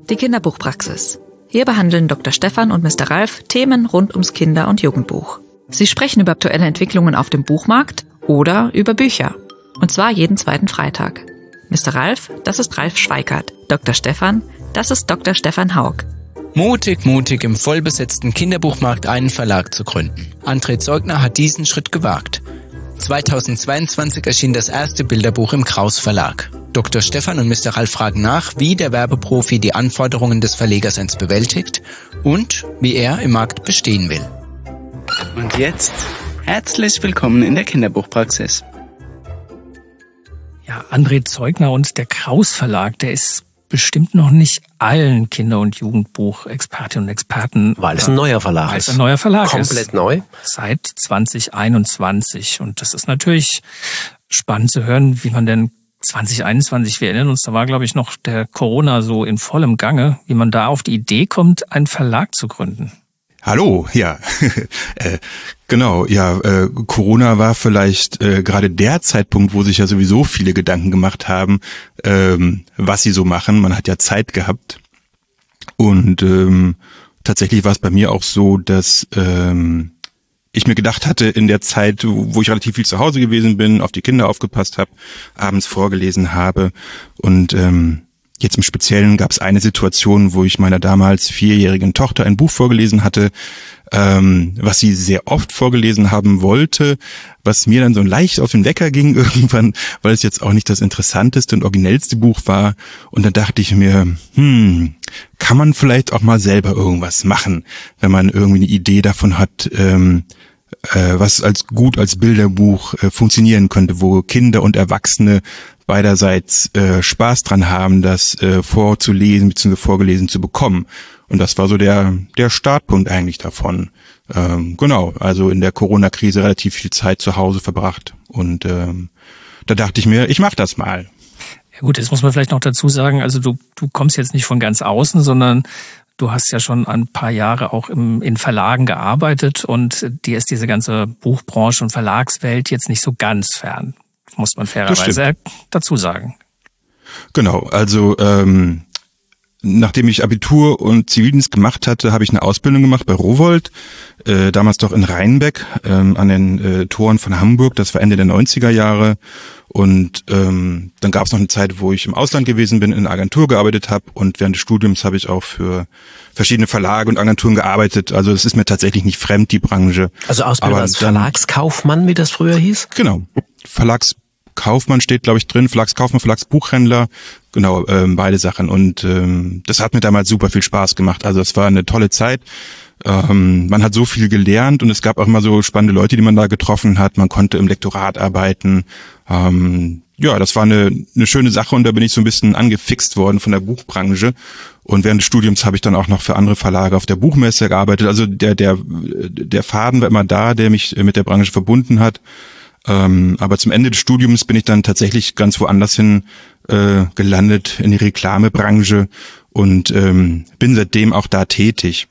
Die Kinderbuchpraxis. Hier behandeln Dr. Stefan und Mr. Ralf Themen rund ums Kinder- und Jugendbuch. Sie sprechen über aktuelle Entwicklungen auf dem Buchmarkt oder über Bücher. Und zwar jeden zweiten Freitag. Mr. Ralf, das ist Ralf Schweikart. Dr. Stefan, das ist Dr. Stefan Haug. Mutig im vollbesetzten Kinderbuchmarkt einen Verlag zu gründen. André Zeugner hat diesen Schritt gewagt. 2022 erschien das erste Bilderbuch im Kraus Verlag. Dr. Stefan und Mr. Ralf fragen nach, wie der Werbeprofi die Anforderungen des Verlegerseins bewältigt und wie er im Markt bestehen will. Und jetzt herzlich willkommen in der Kinderbuchpraxis. Ja, André Zeugner und der Kraus Verlag, der ist bestimmt noch nicht allen Kinder- und Jugendbuch-Expertinnen und Experten. Weil es ein neuer Verlag ist. Weil es ein neuer Verlag ist. Komplett neu. Seit 2021. Und das ist natürlich spannend zu hören, wie man denn 2021, wir erinnern uns, da war, glaube ich, noch der Corona so in vollem Gange, wie man da auf die Idee kommt, einen Verlag zu gründen. Hallo, ja, genau, ja, Corona war vielleicht gerade der Zeitpunkt, wo sich ja sowieso viele Gedanken gemacht haben, was sie so machen. Man hat ja Zeit gehabt und tatsächlich war es bei mir auch so, dass ich mir gedacht hatte, in der Zeit, wo ich relativ viel zu Hause gewesen bin, auf die Kinder aufgepasst habe, abends vorgelesen habe und jetzt im Speziellen gab es eine Situation, wo ich meiner damals 4-jährigen Tochter ein Buch vorgelesen hatte, was sie sehr oft vorgelesen haben wollte, was mir dann so leicht auf den Wecker ging irgendwann, weil es jetzt auch nicht das interessanteste und originellste Buch war. Und dann dachte ich mir, kann man vielleicht auch mal selber irgendwas machen, wenn man irgendwie eine Idee davon hat, was als Bilderbuch funktionieren könnte, wo Kinder und Erwachsene beiderseits Spaß dran haben, das vorzulesen bzw. vorgelesen zu bekommen. Und das war so der Startpunkt eigentlich davon. Genau, also in der Corona-Krise relativ viel Zeit zu Hause verbracht. Und da dachte ich mir, ich mache das mal. Ja gut, jetzt muss man vielleicht noch dazu sagen, also du kommst jetzt nicht von ganz außen, sondern du hast ja schon ein paar Jahre auch in Verlagen gearbeitet und dir ist diese ganze Buchbranche und Verlagswelt jetzt nicht so ganz fern. Muss man fairerweise dazu sagen. Genau, also nachdem ich Abitur und Zivildienst gemacht hatte, habe ich eine Ausbildung gemacht bei Rowohlt, damals doch in Rheinbeck an den Toren von Hamburg, das war Ende der 90er Jahre. Und dann gab es noch eine Zeit, wo ich im Ausland gewesen bin, in einer Agentur gearbeitet habe und während des Studiums habe ich auch für verschiedene Verlage und Agenturen gearbeitet. Also das ist mir tatsächlich nicht fremd, die Branche. Also Ausbildung als Verlagskaufmann, wie das früher hieß? Genau, Verlagskaufmann steht, glaube ich, drin, Verlagskaufmann, Verlagsbuchhändler, genau, beide Sachen. Und das hat mir damals super viel Spaß gemacht. Also es war eine tolle Zeit. Man hat so viel gelernt und es gab auch immer so spannende Leute, die man da getroffen hat. Man konnte im Lektorat arbeiten. Ja, das war eine schöne Sache und da bin ich so ein bisschen angefixt worden von der Buchbranche. Und während des Studiums habe ich dann auch noch für andere Verlage auf der Buchmesse gearbeitet. Also der Faden war immer da, der mich mit der Branche verbunden hat. Aber zum Ende des Studiums bin ich dann tatsächlich ganz woanders hin gelandet, in die Reklamebranche und bin seitdem auch da tätig.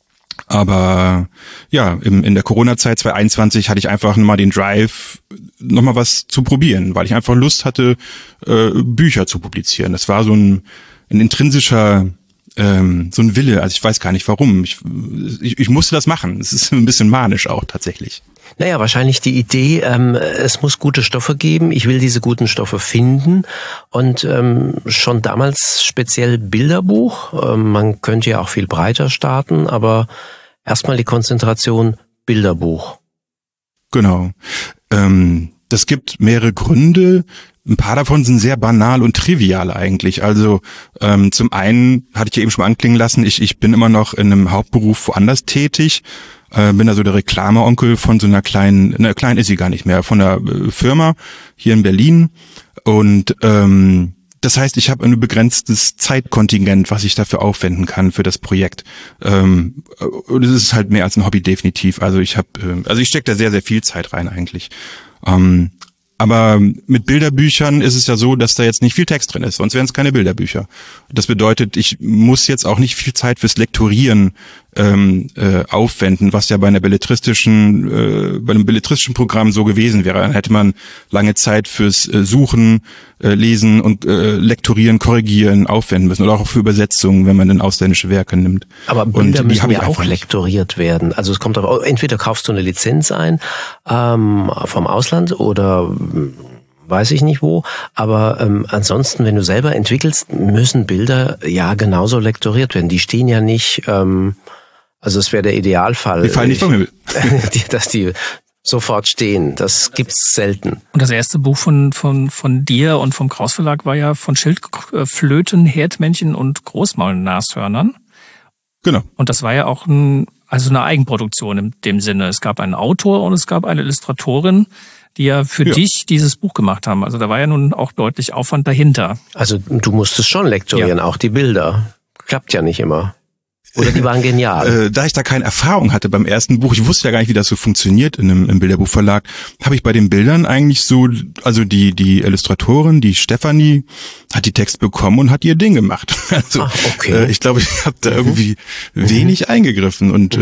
Aber ja, in der Corona-Zeit 2021 hatte ich einfach mal den Drive, nochmal was zu probieren, weil ich einfach Lust hatte, Bücher zu publizieren. Das war so ein intrinsischer, so ein Wille, also ich weiß gar nicht warum. Ich musste das machen. Es ist ein bisschen manisch auch tatsächlich. Naja, wahrscheinlich die Idee, es muss gute Stoffe geben, ich will diese guten Stoffe finden und schon damals speziell Bilderbuch, man könnte ja auch viel breiter starten, aber erstmal die Konzentration Bilderbuch. Genau. Das gibt mehrere Gründe. Ein paar davon sind sehr banal und trivial eigentlich. Also zum einen, hatte ich ja eben schon mal anklingen lassen, ich bin immer noch in einem Hauptberuf woanders tätig. Bin also der Reklameonkel von so einer kleinen ist sie gar nicht mehr, von einer Firma hier in Berlin. Und das heißt, ich habe ein begrenztes Zeitkontingent, was ich dafür aufwenden kann für das Projekt. Und es ist halt mehr als ein Hobby definitiv. Also ich stecke da sehr, sehr viel Zeit rein eigentlich. Aber mit Bilderbüchern ist es ja so, dass da jetzt nicht viel Text drin ist, sonst wären es keine Bilderbücher. Das bedeutet, ich muss jetzt auch nicht viel Zeit fürs Lektorieren aufwenden, was ja bei einem belletristischen Programm so gewesen wäre. Dann hätte man lange Zeit fürs Suchen, Lesen und Lektorieren, Korrigieren aufwenden müssen oder auch für Übersetzungen, wenn man dann ausländische Werke nimmt. Aber Bilder müssen ja auch lektoriert werden. Also es kommt darauf, entweder kaufst du eine Lizenz ein vom Ausland oder weiß ich nicht wo, aber ansonsten, wenn du selber entwickelst, müssen Bilder ja genauso lektoriert werden. Die stehen ja nicht, also es wäre der Idealfall. Die fallen nicht vom Himmel. Dass die sofort stehen. Das gibt's selten. Und das erste Buch von dir und vom Kraus Verlag war ja von Schildflöten, Herdmännchen und Großmaulnashörnern. Genau. Und das war ja auch eine Eigenproduktion in dem Sinne. Es gab einen Autor und es gab eine Illustratorin, die ja für dich dieses Buch gemacht haben. Also da war ja nun auch deutlich Aufwand dahinter. Also du musstest schon lektorieren, auch die Bilder. Klappt ja nicht immer. Oder die waren genial. Da ich da keine Erfahrung hatte beim ersten Buch, ich wusste ja gar nicht, wie das so funktioniert im Bilderbuchverlag, habe ich bei den Bildern eigentlich so, also die Illustratorin, die Stefanie, hat die Text bekommen und hat ihr Ding gemacht. Also okay. Ich glaube, ich habe da irgendwie wenig eingegriffen und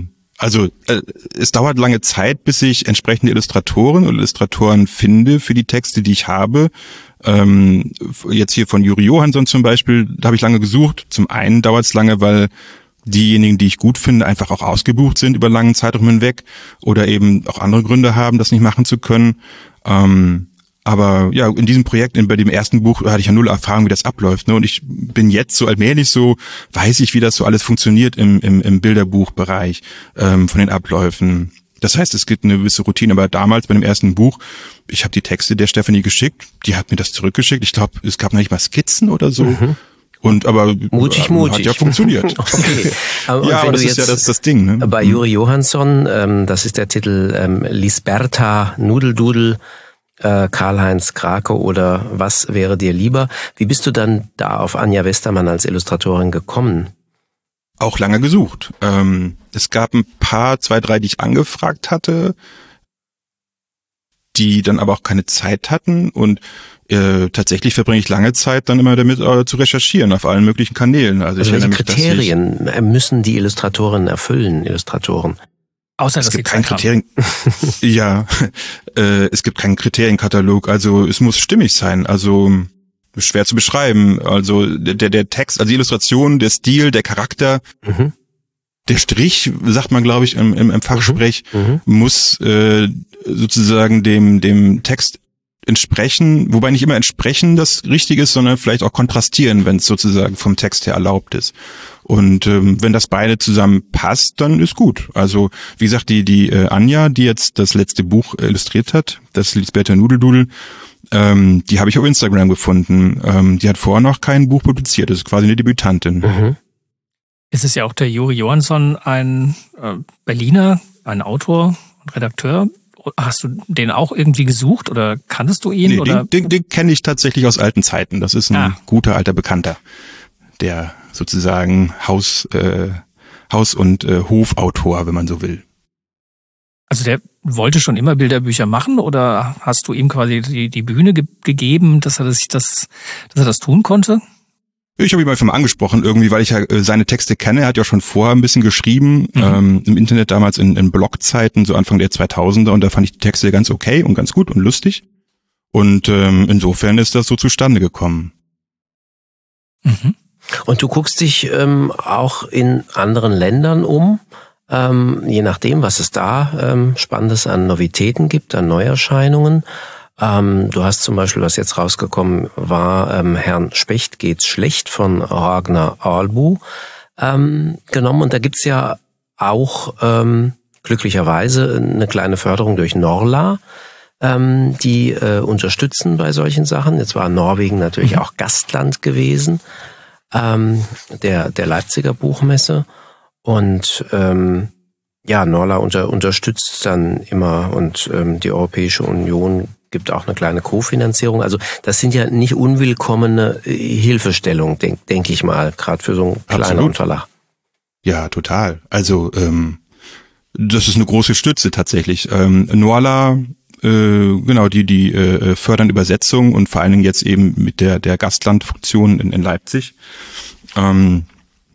es dauert lange Zeit, bis ich entsprechende Illustratoren oder Illustratoren finde für die Texte, die ich habe. Jetzt hier von Juri Johansson zum Beispiel, da habe ich lange gesucht. Zum einen dauert es lange, weil diejenigen, die ich gut finde, einfach auch ausgebucht sind über langen Zeitraum hinweg oder eben auch andere Gründe haben, das nicht machen zu können. Aber ja, in diesem Projekt, bei dem ersten Buch, hatte ich ja null Erfahrung, wie das abläuft. Ne? Und ich bin jetzt so allmählich so, weiß ich, wie das so alles funktioniert im Bilderbuchbereich, von den Abläufen. Das heißt, es gibt eine gewisse Routine. Aber damals bei dem ersten Buch, ich habe die Texte der Stefanie geschickt, die hat mir das zurückgeschickt. Ich glaube, es gab noch nicht mal Skizzen oder so. Und aber mutig. Hat ja funktioniert. Okay. Ja, aber das ist ja das Ding. Ne? Bei Juri Johansson, das ist der Titel Lisberta Nudeldudel, Karl-Heinz Krake oder Was wäre dir lieber? Wie bist du dann da auf Anja Westermann als Illustratorin gekommen? Auch lange gesucht. Es gab ein paar, 2, 3, die ich angefragt hatte, die dann aber auch keine Zeit hatten und tatsächlich verbringe ich lange Zeit dann immer damit zu recherchieren auf allen möglichen Kanälen. Also welche Kriterien müssen die Illustratoren erfüllen, Illustratoren? Außer, es gibt kein Kriterien. Ja, es gibt keinen Kriterienkatalog. Also es muss stimmig sein. Also schwer zu beschreiben. Also der Text, also die Illustration, der Stil, der Charakter, der Strich, sagt man, glaube ich, im Fachsprech, muss sozusagen dem Text entsprechen, wobei nicht immer entsprechen das Richtige ist, sondern vielleicht auch kontrastieren, wenn es sozusagen vom Text her erlaubt ist. Und wenn das beide zusammen passt, dann ist gut. Also wie gesagt, die Anja, die jetzt das letzte Buch illustriert hat, das Lisberta Nudeldudel, die habe ich auf Instagram gefunden. Die hat vorher noch kein Buch publiziert, das ist quasi eine Debütantin. Es ist ja auch der Juri Johansson, ein Berliner, ein Autor und Redakteur. Hast du den auch irgendwie gesucht oder kanntest du ihn? Nee, oder? Den kenne ich tatsächlich aus alten Zeiten. Das ist ein guter alter Bekannter, der sozusagen Haus- und Hofautor, wenn man so will. Also der wollte schon immer Bilderbücher machen oder hast du ihm quasi die Bühne gegeben, dass er das tun konnte? Ich habe ihn einfach mal angesprochen, irgendwie, weil ich ja seine Texte kenne. Er hat ja schon vorher ein bisschen geschrieben, im Internet damals in Blogzeiten, so Anfang der 2000er. Und da fand ich die Texte ganz okay und ganz gut und lustig. Und insofern ist das so zustande gekommen. Und du guckst dich auch in anderen Ländern um, je nachdem, was es da Spannendes an Novitäten gibt, an Neuerscheinungen. Du hast zum Beispiel, was jetzt rausgekommen war, Herrn Specht geht's schlecht von Ragnar Aalbu genommen. Und da gibt's ja auch glücklicherweise eine kleine Förderung durch Norla, die unterstützen bei solchen Sachen. Jetzt war Norwegen natürlich auch Gastland gewesen, der Leipziger Buchmesse. Und Norla unterstützt dann immer und die Europäische Union gibt auch eine kleine Kofinanzierung. Also das sind ja nicht unwillkommene Hilfestellungen, denk ich mal, gerade für so einen kleineren Verlag. Ja, total. Also das ist eine große Stütze tatsächlich. Norla, genau, die fördern Übersetzung und vor allen Dingen jetzt eben mit der Gastlandfunktion in Leipzig.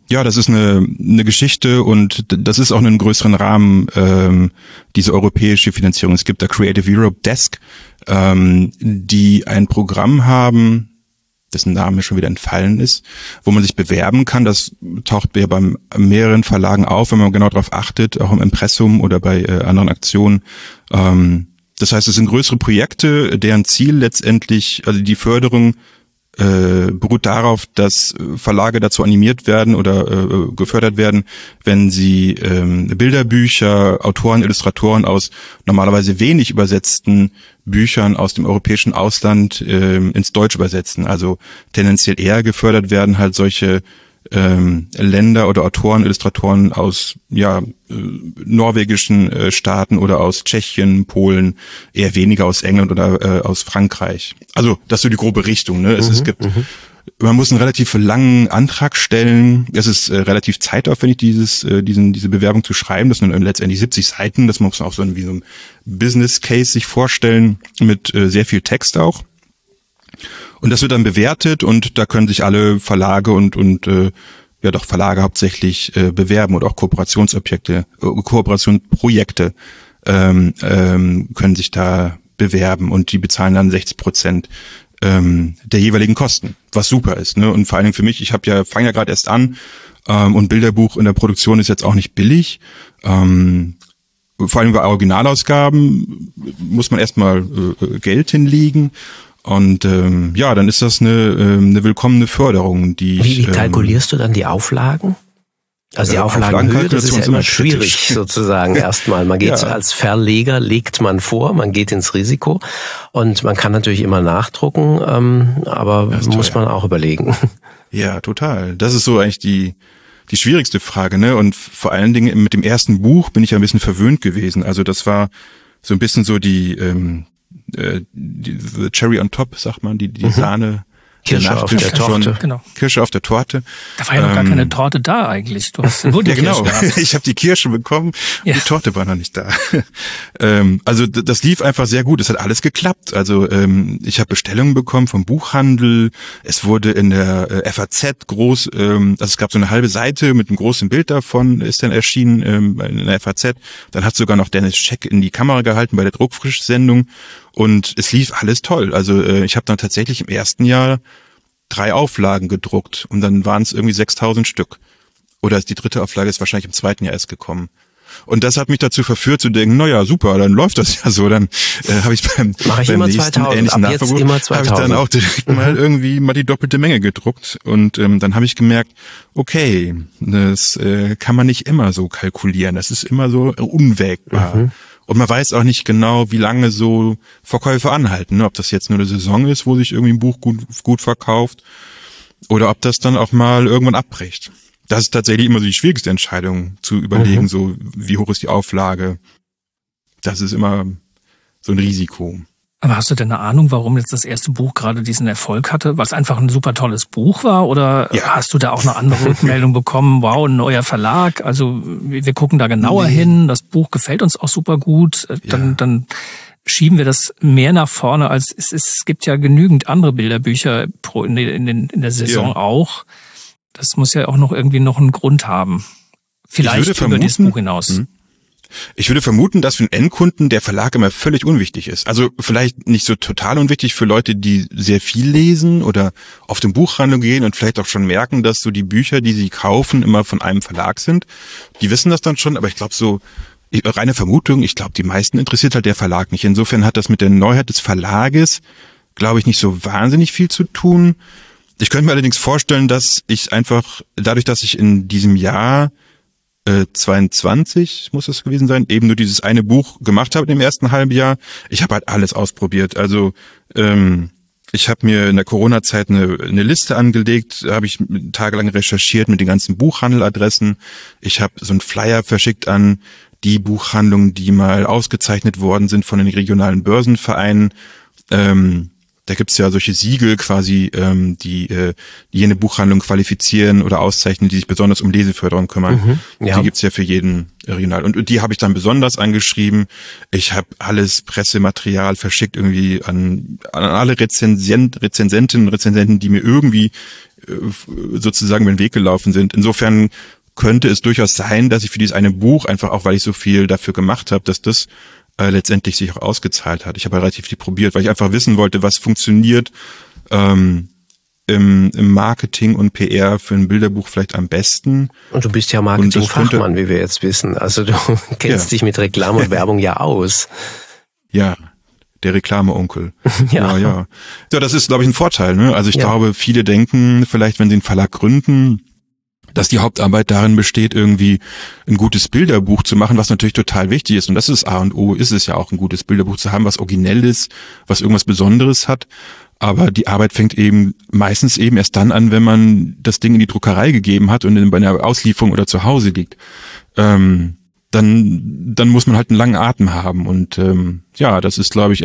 Ja, das ist eine Geschichte und das ist auch in einem größeren Rahmen diese europäische Finanzierung. Es gibt da Creative Europe Desk, die ein Programm haben, dessen Name schon wieder entfallen ist, wo man sich bewerben kann. Das taucht ja bei mehreren Verlagen auf, wenn man genau darauf achtet, auch im Impressum oder bei anderen Aktionen. Das heißt, es sind größere Projekte, deren Ziel letztendlich, also die Förderung beruht darauf, dass Verlage dazu animiert werden oder gefördert werden, wenn sie Bilderbücher, Autoren, Illustratoren aus normalerweise wenig übersetzten Büchern aus dem europäischen Ausland ins Deutsch übersetzen. Also tendenziell eher gefördert werden halt solche Länder oder Autoren, Illustratoren aus norwegischen Staaten oder aus Tschechien, Polen, eher weniger aus England oder aus Frankreich. Also das ist so die grobe Richtung. Ne? Man muss einen relativ langen Antrag stellen. Es ist relativ zeitaufwendig, diese Bewerbung zu schreiben. Das sind letztendlich 70 Seiten. Das muss man auch so wie so ein Business Case sich vorstellen mit sehr viel Text auch. Und das wird dann bewertet und da können sich alle Verlage und Verlage hauptsächlich bewerben oder auch Kooperationsprojekte können sich da bewerben und die bezahlen dann 60% der jeweiligen Kosten, was super ist, ne? Und vor allen Dingen für mich, fange ja gerade erst an und Bilderbuch in der Produktion ist jetzt auch nicht billig. Vor allem bei Originalausgaben muss man erstmal Geld hinlegen. Und dann ist das eine willkommene Förderung. Wie kalkulierst du dann die Auflagen? Also die Auflagenhöhe, das ist ja immer schwierig sozusagen erstmal. Man geht als Verleger, legt man vor, man geht ins Risiko und man kann natürlich immer nachdrucken, aber muss man auch überlegen. Ja, total. Das ist so eigentlich die schwierigste Frage, ne? Und vor allen Dingen mit dem ersten Buch bin ich ja ein bisschen verwöhnt gewesen. Also das war so ein bisschen so die Cherry on top, sagt man, die Sahne. Kirsche auf der Torte. Genau. Kirsche auf der Torte. Da war ja noch gar keine Torte da eigentlich. Du hast nur die Kirsche gehabt. Ich habe die Kirsche bekommen, die Torte war noch nicht da. Also das lief einfach sehr gut. Es hat alles geklappt. Also ich habe Bestellungen bekommen vom Buchhandel. Es wurde in der FAZ groß, also es gab so eine halbe Seite mit einem großen Bild davon, ist dann erschienen in der FAZ. Dann hat sogar noch Dennis Scheck in die Kamera gehalten bei der Druckfrisch-Sendung. Und es lief alles toll. Also ich habe dann tatsächlich im ersten Jahr 3 Auflagen gedruckt und dann waren es irgendwie 6.000 Stück. Oder die 3. Auflage ist wahrscheinlich im 2. Jahr erst gekommen. Und das hat mich dazu verführt zu denken, naja, super, dann läuft das ja so. Dann habe ich beim nächsten ähnlichen Nachversuch habe ich dann auch direkt mal die doppelte Menge gedruckt. Und dann habe ich gemerkt, okay, das kann man nicht immer so kalkulieren. Das ist immer so unwägbar. Und man weiß auch nicht genau, wie lange so Verkäufe anhalten, ne? Ob das jetzt nur eine Saison ist, wo sich irgendwie ein Buch gut verkauft, oder ob das dann auch mal irgendwann abbricht. Das ist tatsächlich immer so die schwierigste Entscheidung, zu überlegen, so wie hoch ist die Auflage. Das ist immer so ein Risiko. Aber hast du denn eine Ahnung, warum jetzt das erste Buch gerade diesen Erfolg hatte? Was einfach ein super tolles Buch war? Oder hast du da auch eine andere Rückmeldung bekommen? Wow, ein neuer Verlag. Also wir gucken da genauer hin. Das Buch gefällt uns auch super gut. Dann schieben wir das mehr nach vorne, als es gibt ja genügend andere Bilderbücher in der Saison auch. Das muss ja auch noch irgendwie einen Grund haben. Vielleicht über dieses Buch hinaus. Ich würde vermuten, dass für einen Endkunden der Verlag immer völlig unwichtig ist. Also vielleicht nicht so total unwichtig für Leute, die sehr viel lesen oder auf den Buchhandel gehen und vielleicht auch schon merken, dass so die Bücher, die sie kaufen, immer von einem Verlag sind. Die wissen das dann schon, aber ich glaube so, reine Vermutung, ich glaube, die meisten interessiert halt der Verlag nicht. Insofern hat das mit der Neuheit des Verlages, glaube ich, nicht so wahnsinnig viel zu tun. Ich könnte mir allerdings vorstellen, dass ich einfach, dadurch, dass ich in diesem Jahr 22 muss es gewesen sein, eben nur dieses eine Buch gemacht habe im ersten halben Jahr. Ich habe halt alles ausprobiert. Also ich habe mir in der Corona-Zeit eine Liste angelegt, habe ich tagelang recherchiert mit den ganzen Buchhandeladressen. Ich habe so einen Flyer verschickt an die Buchhandlungen, die mal ausgezeichnet worden sind von den regionalen Börsenvereinen. Da gibt's ja solche Siegel quasi, die jene Buchhandlung qualifizieren oder auszeichnen, die sich besonders um Leseförderung kümmern. Die gibt's ja für jeden Regional. Und die habe ich dann besonders angeschrieben. Ich habe alles Pressematerial verschickt irgendwie an alle Rezensentinnen und Rezensenten, die mir irgendwie sozusagen über den Weg gelaufen sind. Insofern könnte es durchaus sein, dass ich für dieses eine Buch, einfach auch weil ich so viel dafür gemacht habe, dass das letztendlich sich auch ausgezahlt hat. Ich habe relativ viel probiert, weil ich einfach wissen wollte, was funktioniert im Marketing und PR für ein Bilderbuch vielleicht am besten. Und du bist ja Marketingfachmann, wie wir jetzt wissen. Also du kennst dich mit Reklame und Werbung ja aus. Ja, der Reklameonkel. Ja. Ja, das ist, glaube ich, ein Vorteil. Ne? Also ich glaube, viele denken vielleicht, wenn sie einen Verlag gründen, dass die Hauptarbeit darin besteht, irgendwie ein gutes Bilderbuch zu machen, was natürlich total wichtig ist. Und das ist A und O, ist es ja auch, ein gutes Bilderbuch zu haben, was originell ist, was irgendwas Besonderes hat. Aber die Arbeit fängt eben meistens eben erst dann an, wenn man das Ding in die Druckerei gegeben hat und bei einer Auslieferung oder zu Hause liegt. Dann muss man halt einen langen Atem haben. Und das ist, glaube ich,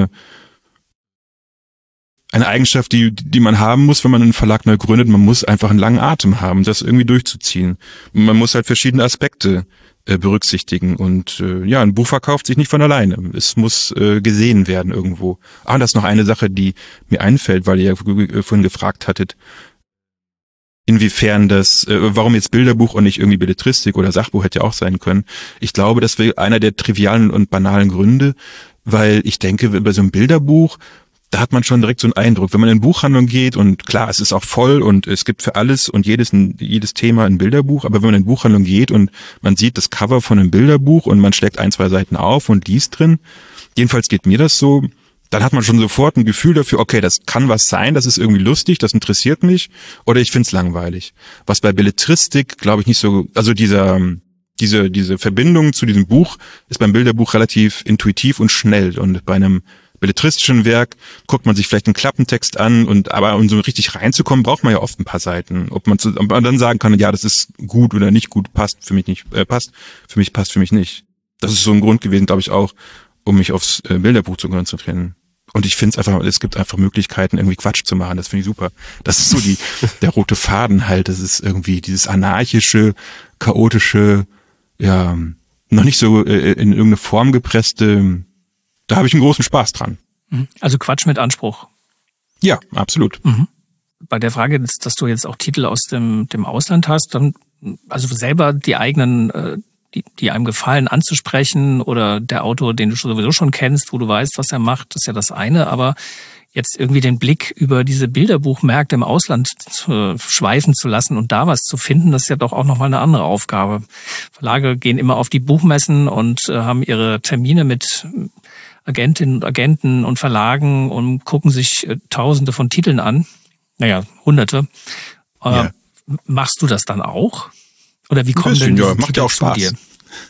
eine Eigenschaft, die man haben muss, wenn man einen Verlag neu gründet. Man muss einfach einen langen Atem haben, das irgendwie durchzuziehen. Man muss halt verschiedene Aspekte berücksichtigen. Und ein Buch verkauft sich nicht von alleine. Es muss gesehen werden irgendwo. Und das ist noch eine Sache, die mir einfällt, weil ihr ja vorhin gefragt hattet, inwiefern warum jetzt Bilderbuch und nicht irgendwie Belletristik oder Sachbuch hätte ja auch sein können. Ich glaube, das wäre einer der trivialen und banalen Gründe, weil ich denke, bei so einem Bilderbuch, da hat man schon direkt so einen Eindruck. Wenn man in Buchhandlung geht und klar, es ist auch voll und es gibt für alles und jedes Thema ein Bilderbuch, aber wenn man in Buchhandlung geht und man sieht das Cover von einem Bilderbuch und man schlägt 1-2 Seiten auf und liest drin, jedenfalls geht mir das so, dann hat man schon sofort ein Gefühl dafür, okay, das kann was sein, das ist irgendwie lustig, das interessiert mich oder ich find's langweilig. Was bei Belletristik, glaube ich, nicht so, also diese Verbindung zu diesem Buch ist beim Bilderbuch relativ intuitiv und schnell und bei einem belletristischen Werk guckt man sich vielleicht einen Klappentext an aber um so richtig reinzukommen, braucht man ja oft ein paar Seiten. Ob man dann sagen kann, ja, das ist gut oder nicht gut, passt für mich nicht, passt für mich nicht. Das ist so ein Grund gewesen, glaube ich, auch, um mich aufs Bilderbuch zu konzentrieren. Und ich finde es gibt einfach Möglichkeiten, irgendwie Quatsch zu machen. Das finde ich super. Das ist so der rote Faden halt. Das ist irgendwie dieses anarchische, chaotische, ja, noch nicht so in irgendeine Form gepresste. Da habe ich einen großen Spaß dran. Also Quatsch mit Anspruch. Ja, absolut. Bei der Frage, dass du jetzt auch Titel aus dem Ausland hast, dann also selber die eigenen, die einem gefallen, anzusprechen oder der Autor, den du sowieso schon kennst, wo du weißt, was er macht, ist ja das eine, aber jetzt irgendwie den Blick über diese Bilderbuchmärkte im Ausland schweifen zu lassen und da was zu finden, das ist ja doch auch nochmal eine andere Aufgabe. Verlage gehen immer auf die Buchmessen und haben ihre Termine mit Agentinnen und Agenten und Verlagen und gucken sich Tausende von Titeln an. Naja, Hunderte. Ja. Machst du das dann auch? Oder wie kommen denn diese macht ja auch Spaß. zu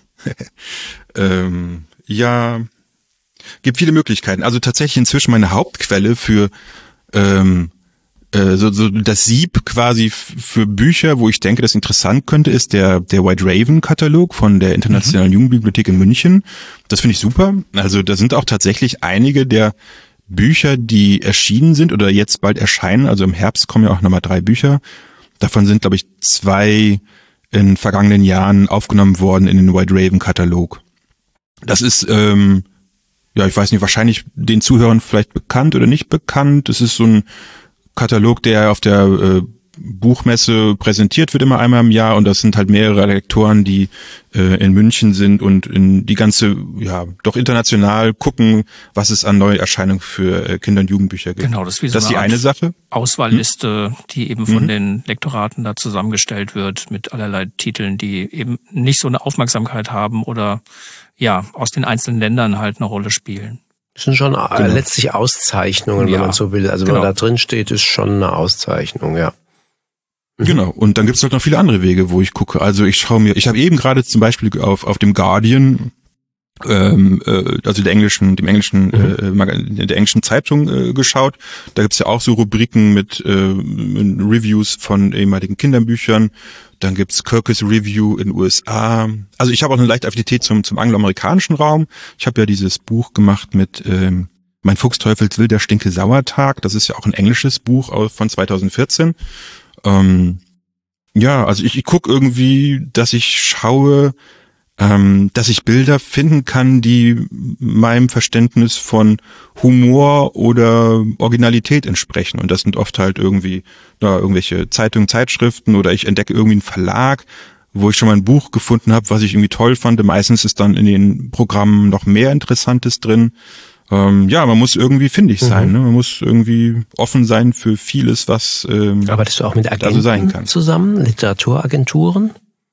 dir? Gibt viele Möglichkeiten. Also tatsächlich inzwischen meine Hauptquelle für so das Sieb quasi für Bücher, wo ich denke, das interessant könnte, ist der White Raven Katalog von der Internationalen Jugendbibliothek in München. Das finde ich super. Also da sind auch tatsächlich einige der Bücher, die erschienen sind oder jetzt bald erscheinen. Also im Herbst kommen ja auch nochmal 3 Bücher. Davon sind, glaube ich, 2 in vergangenen Jahren aufgenommen worden in den White Raven Katalog. Das ist, ich weiß nicht, wahrscheinlich den Zuhörern vielleicht bekannt oder nicht bekannt. Es ist so ein Katalog, der auf der Buchmesse präsentiert wird, immer einmal im Jahr, und das sind halt mehrere Lektoren, die in München sind und in die ganze, doch international gucken, was es an Neuerscheinungen für Kinder- und Jugendbücher gibt. Genau, das ist wie so das ist die eine Sache. Ausswahlliste, die eben von den Lektoraten da zusammengestellt wird mit allerlei Titeln, die eben nicht so eine Aufmerksamkeit haben oder aus den einzelnen Ländern halt eine Rolle spielen. Das sind schon letztlich Auszeichnungen, wenn man so will. Also wenn man da drin steht, ist schon eine Auszeichnung, ja. Genau, und dann gibt's halt noch viele andere Wege, wo ich gucke. Also ich habe eben gerade zum Beispiel auf dem Guardian, also der englischen Zeitung geschaut. Da gibt's ja auch so Rubriken mit Reviews von ehemaligen Kinderbüchern. Dann gibt's Kirkus Review in USA. Also ich habe auch eine leichte Affinität zum angloamerikanischen Raum. Ich habe ja dieses Buch gemacht mit Mein Fuchsteufels will, der stinke Sauertag. Das ist ja auch ein englisches Buch von 2014. Ja, also ich gucke irgendwie, dass ich schaue, dass ich Bilder finden kann, die meinem Verständnis von Humor oder Originalität entsprechen. Und das sind oft halt irgendwie irgendwelche Zeitungen, Zeitschriften, oder ich entdecke irgendwie einen Verlag, wo ich schon mal ein Buch gefunden habe, was ich irgendwie toll fand. Meistens ist dann in den Programmen noch mehr Interessantes drin. Ja, man muss irgendwie findig sein, ne? Man muss irgendwie offen sein für vieles, was Arbeitest du auch mit Agenten so sein kann. zusammen, Literaturagenturen?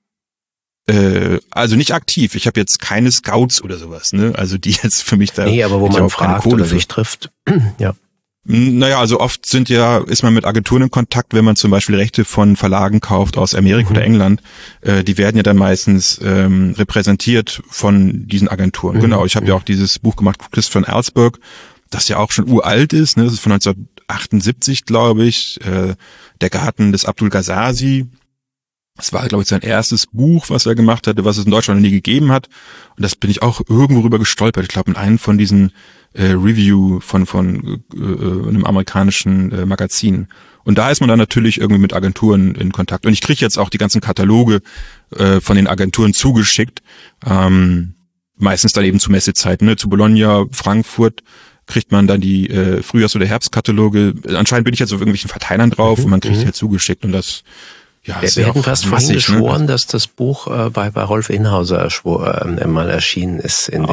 Also nicht aktiv. Ich habe jetzt keine Scouts oder sowas, ne? Also die jetzt für mich da. Nee, aber wo man fragt oder sich trifft. Ja. Naja, also oft ist man mit Agenturen in Kontakt, wenn man zum Beispiel Rechte von Verlagen kauft aus Amerika oder England. Die werden ja dann meistens repräsentiert von diesen Agenturen. Genau, ich habe ja auch dieses Buch gemacht, Chris von Ellsberg, das ja auch schon uralt ist, ne? Das ist von 1978, glaube ich. Der Garten des Abdul Ghazazi. Das war, glaube ich, sein erstes Buch, was er gemacht hatte, was es in Deutschland noch nie gegeben hat. Und das bin ich auch irgendwo rüber gestolpert. Ich glaube, in einem von diesen Review von einem amerikanischen Magazin. Und da ist man dann natürlich irgendwie mit Agenturen in Kontakt. Und ich kriege jetzt auch die ganzen Kataloge von den Agenturen zugeschickt. Meistens dann eben zu Messezeiten, ne? Zu Bologna, Frankfurt kriegt man dann die Frühjahrs- oder Herbstkataloge. Anscheinend bin ich jetzt auf irgendwelchen Verteilern drauf und man kriegt die halt zugeschickt. Und das wir hätten fast vorhin geschworen, dass das Buch bei Rolf Inhauser mal erschienen ist im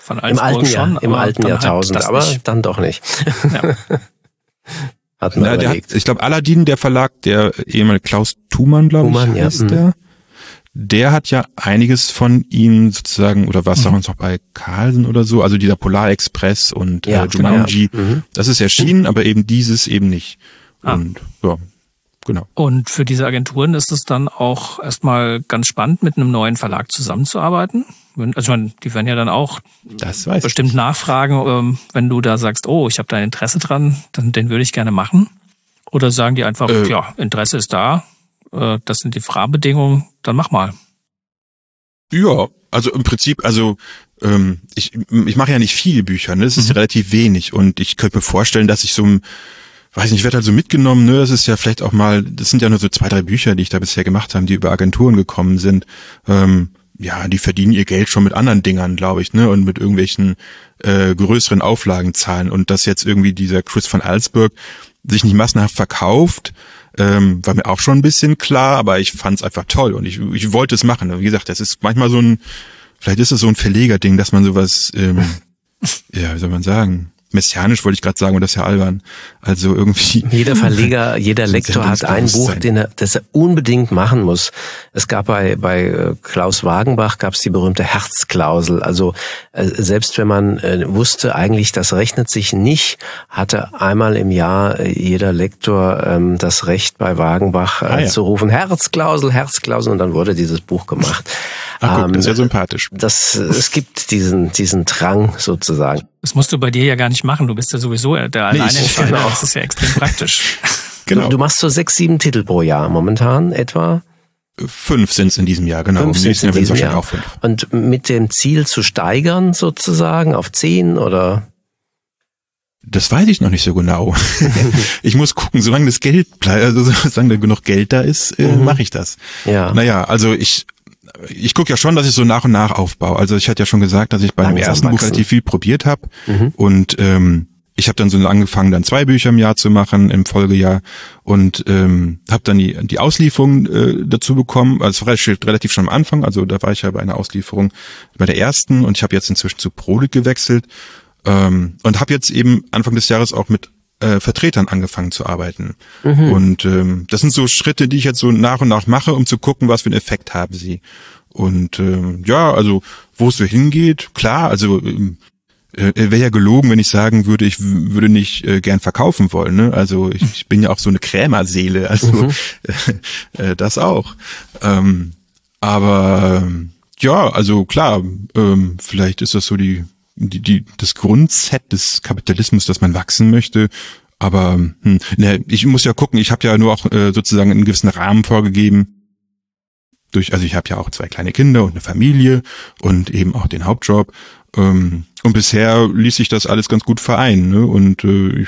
alten Jahrtausend, aber dann doch nicht. Ja. Hatten wir überlegt. Ich glaube, Aladdin, der Verlag, der ehemalige Klaus Thumann, glaube ich, heißt der hat ja einiges von ihm sozusagen, oder was auch noch bei Carlsen oder so, also dieser Polar Express und Jumanji, das ist erschienen, aber eben dieses eben nicht. Und genau. Und für diese Agenturen ist es dann auch erstmal ganz spannend, mit einem neuen Verlag zusammenzuarbeiten. Also die werden ja dann auch bestimmt nachfragen, wenn du da sagst, ich habe da Interesse dran, dann den würde ich gerne machen. Oder sagen die einfach, Interesse ist da, das sind die Rahmenbedingungen, dann mach mal. Ja, also im Prinzip, ich mache ja nicht viele Bücher, ne? Das ist relativ wenig, und ich könnte mir vorstellen, dass ich ich werde halt so mitgenommen, ne, das ist ja vielleicht auch mal, das sind ja nur so 2, 3 Bücher, die ich da bisher gemacht habe, die über Agenturen gekommen sind. Die verdienen ihr Geld schon mit anderen Dingern, glaube ich, ne, und mit irgendwelchen größeren Auflagenzahlen. Und dass jetzt irgendwie dieser Chris von Ellsberg sich nicht massenhaft verkauft, war mir auch schon ein bisschen klar, aber ich fand es einfach toll und ich wollte es machen. Wie gesagt, das ist manchmal vielleicht ist es so ein Verlegerding, dass man sowas, wie soll man sagen, messianisch wollte ich gerade sagen, und das ist ja albern. Also irgendwie. Jeder Verleger, jeder Lektor hat ein Buch, das er unbedingt machen muss. Es gab bei Klaus Wagenbach gab es die berühmte Herzklausel. Also selbst wenn man wusste, eigentlich das rechnet sich nicht, hatte einmal im Jahr jeder Lektor das Recht, bei Wagenbach zu rufen, Herzklausel, Herzklausel, und dann wurde dieses Buch gemacht. Guck, das ist ja sympathisch. Es gibt diesen Drang sozusagen. Das musst du bei dir ja gar nicht machen. Du bist ja sowieso der Alleinentscheider. Genau. Das ist ja extrem praktisch. Genau. Du machst so 6, 7 Titel pro Jahr momentan etwa? 5 sind es in diesem Jahr, genau. 5 sind in diesem Jahr. Auch 5. Und mit dem Ziel zu steigern sozusagen auf 10 oder? Das weiß ich noch nicht so genau. Ich muss gucken, solange das Geld bleibt, also solange da genug Geld da ist, mache ich das. Ja. Naja, also ich gucke ja schon, dass ich so nach und nach aufbaue. Also ich hatte ja schon gesagt, dass ich bei dem ersten Buch relativ viel probiert habe. Und ich habe dann so angefangen, dann 2 Bücher im Jahr zu machen, im Folgejahr. Und habe dann die Auslieferung dazu bekommen. Also relativ schon am Anfang. Also da war ich ja bei einer Auslieferung bei der ersten. Und ich habe jetzt inzwischen zu Prolik gewechselt. Und habe jetzt eben Anfang des Jahres auch mit Vertretern angefangen zu arbeiten. Und das sind so Schritte, die ich jetzt so nach und nach mache, um zu gucken, was für einen Effekt haben sie. Und also wo es so hingeht, klar, also wäre ja gelogen, wenn ich sagen würde, ich würde nicht gern verkaufen wollen. Ne? Also ich bin ja auch so eine Krämerseele, also das auch. Aber also klar, vielleicht ist das so das Grundset des Kapitalismus, dass man wachsen möchte. Aber ich muss ja gucken, ich habe ja nur auch sozusagen einen gewissen Rahmen vorgegeben. Also ich habe ja auch 2 kleine Kinder und eine Familie und eben auch den Hauptjob. Und bisher ließ sich das alles ganz gut vereinen, ne? Und wie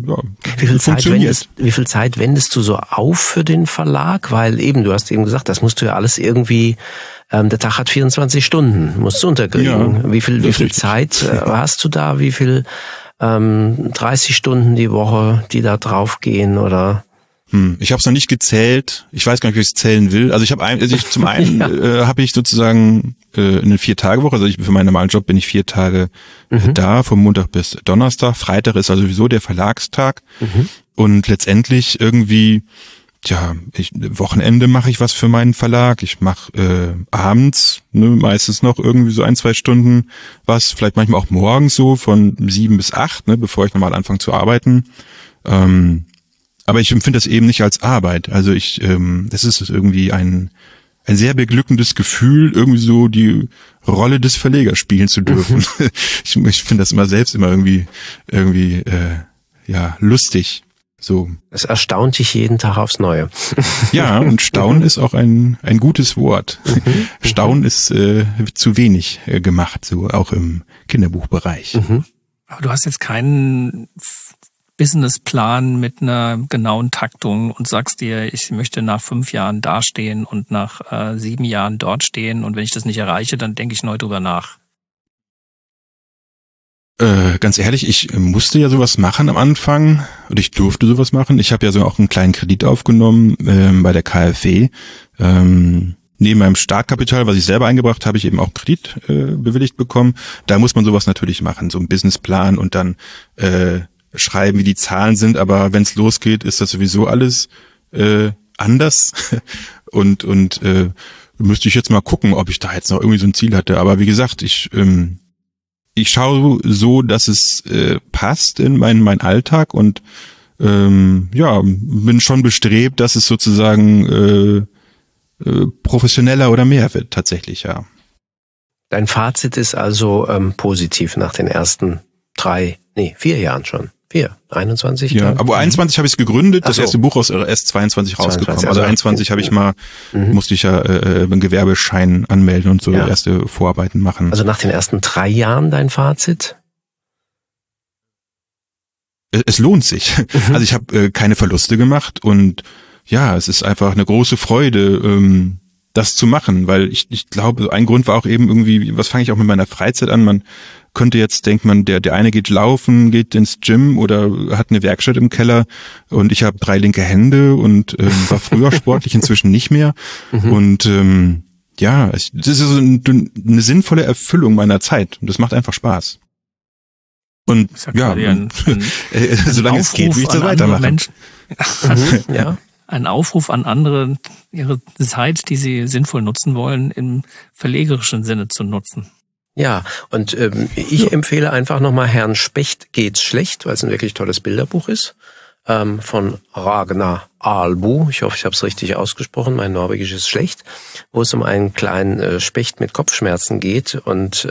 viel Zeit wendest du so auf für den Verlag? Weil eben, du hast eben gesagt, das musst du ja alles irgendwie, der Tag hat 24 Stunden, musst du unterkriegen. Ja, wie viel Zeit hast du da? Wie viel 30 Stunden die Woche, die da draufgehen, oder? Ich habe es noch nicht gezählt. Ich weiß gar nicht, wie ich es zählen will. Also zum einen habe ich sozusagen eine 4-Tage-Woche. Also für meinen normalen Job bin ich 4 Tage da, vom Montag bis Donnerstag. Freitag ist also sowieso der Verlagstag. Und letztendlich irgendwie, Wochenende mache ich was für meinen Verlag. Ich mache abends meistens noch irgendwie so 1-2 Stunden was. Vielleicht manchmal auch morgens so von 7 bis 8, bevor ich nochmal anfange zu arbeiten. Aber ich empfinde das eben nicht als Arbeit. Also das ist irgendwie ein sehr beglückendes Gefühl, irgendwie so die Rolle des Verlegers spielen zu dürfen. Ich finde das selbst immer irgendwie lustig. So. Es erstaunt dich jeden Tag aufs Neue. Ja, und Staunen ist auch ein gutes Wort. Staunen ist zu wenig gemacht, so auch im Kinderbuchbereich. Aber du hast jetzt keinen Businessplan mit einer genauen Taktung und sagst dir, ich möchte nach 5 Jahren dastehen und nach 7 Jahren dort stehen, und wenn ich das nicht erreiche, dann denke ich neu drüber nach. Ganz ehrlich, ich musste ja sowas machen am Anfang, oder ich durfte sowas machen. Ich habe ja so auch einen kleinen Kredit aufgenommen bei der KfW. Neben meinem Startkapital, was ich selber eingebracht habe, ich eben auch einen Kredit bewilligt bekommen. Da muss man sowas natürlich machen, so einen Businessplan und dann schreiben, wie die Zahlen sind, aber wenn es losgeht, ist das sowieso alles anders und müsste ich jetzt mal gucken, ob ich da jetzt noch irgendwie so ein Ziel hatte. Aber wie gesagt, ich schaue so, dass es passt in meinen Alltag und bin schon bestrebt, dass es sozusagen professionener oder mehr wird tatsächlich, ja. Dein Fazit ist also positiv nach den ersten 4 Jahren schon. 21? Ja, aber 21 habe ich es gegründet, das erste Buch ist erst 22 rausgekommen. Also 21 habe ich musste ich ja einen Gewerbeschein anmelden und so erste Vorarbeiten machen. Also nach den ersten 3 Jahren dein Fazit? Es lohnt sich. Also ich habe keine Verluste gemacht und ja, es ist einfach eine große Freude, das zu machen, weil ich glaube, ein Grund war auch eben irgendwie, was fange ich auch mit meiner Freizeit an? Man könnte jetzt, denkt man, der eine geht laufen, geht ins Gym oder hat eine Werkstatt im Keller und ich habe 3 linke Hände und war früher sportlich, inzwischen nicht mehr. Und das ist so eine sinnvolle Erfüllung meiner Zeit und das macht einfach Spaß. Und solange es geht, will ich das weitermachen. Ein Aufruf an andere, ihre Zeit, die sie sinnvoll nutzen wollen, im verlegerischen Sinne zu nutzen. Ja, und ich empfehle einfach nochmal Herrn Specht geht's schlecht, weil es ein wirklich tolles Bilderbuch ist, von Ragnar Ahlbo. Ich hoffe, ich habe es richtig ausgesprochen, mein Norwegisch ist schlecht, wo es um einen kleinen Specht mit Kopfschmerzen geht und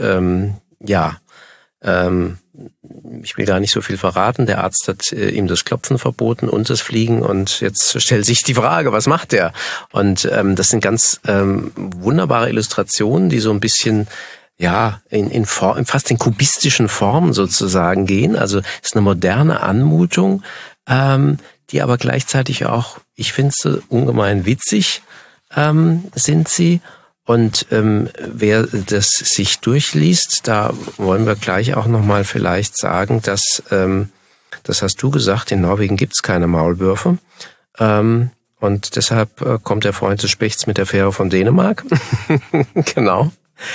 ich will gar nicht so viel verraten. Der Arzt hat ihm das Klopfen verboten und das Fliegen und jetzt stellt sich die Frage, was macht er? Und das sind ganz wunderbare Illustrationen, die so ein bisschen in fast in kubistischen Formen sozusagen gehen. Also ist eine moderne Anmutung, die aber gleichzeitig auch, ich finde sie ungemein witzig, sind sie. Und wer das sich durchliest, da wollen wir gleich auch nochmal vielleicht sagen, dass, das hast du gesagt, in Norwegen gibt's keine Maulwürfe. Und deshalb kommt der Freund des Spechts mit der Fähre von Dänemark. Genau.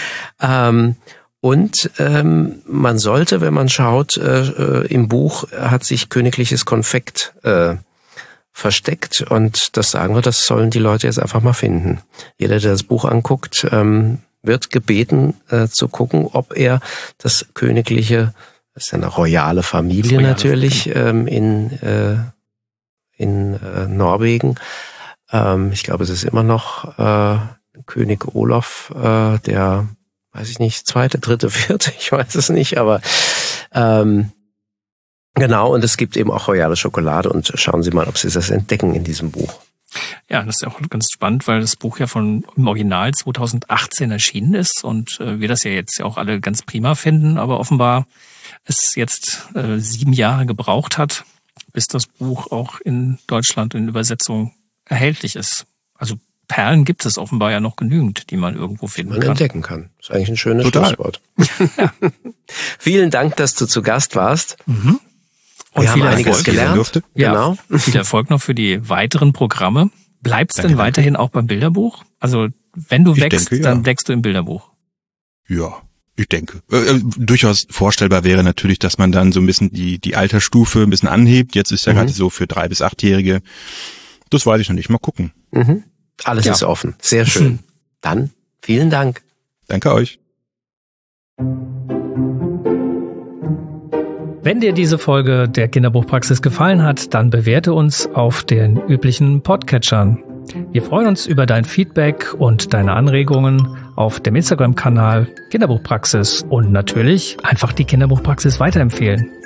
Man sollte, wenn man schaut, im Buch hat sich königliches Konfekt versteckt und das sagen wir, das sollen die Leute jetzt einfach mal finden. Jeder, der das Buch anguckt, wird gebeten zu gucken, ob er das königliche, das ist ja eine royale Familie natürlich, in Norwegen. Ich glaube, es ist immer noch König Olaf, der, weiß ich nicht, 2., 3., 4., ich weiß es nicht, aber genau, und es gibt eben auch royale Schokolade und schauen Sie mal, ob Sie das entdecken in diesem Buch. Ja, das ist ja auch ganz spannend, weil das Buch ja im Original 2018 erschienen ist und wir das ja jetzt ja auch alle ganz prima finden, aber offenbar es jetzt 7 Jahre gebraucht hat, bis das Buch auch in Deutschland in Übersetzung erhältlich ist. Also Perlen gibt es offenbar ja noch genügend, die man irgendwo finden kann. Entdecken kann. Das ist eigentlich ein schönes Total. Schlusswort. Ja. Vielen Dank, dass du zu Gast warst. Mhm. Und wir haben einiges gelernt. Genau. Ja, viel Erfolg noch für die weiteren Programme. Bleibt's denn weiterhin auch beim Bilderbuch? Also wenn du wächst, dann wächst du im Bilderbuch. Ja, ich denke. Durchaus vorstellbar wäre natürlich, dass man dann so ein bisschen die Altersstufe ein bisschen anhebt. Jetzt ist ja gerade so für 3- bis 8-Jährige. Das weiß ich noch nicht. Mal gucken. Mhm. Alles ist offen. Sehr schön. Dann vielen Dank. Danke euch. Wenn dir diese Folge der Kinderbuchpraxis gefallen hat, dann bewerte uns auf den üblichen Podcatchern. Wir freuen uns über dein Feedback und deine Anregungen auf dem Instagram-Kanal Kinderbuchpraxis und natürlich einfach die Kinderbuchpraxis weiterempfehlen.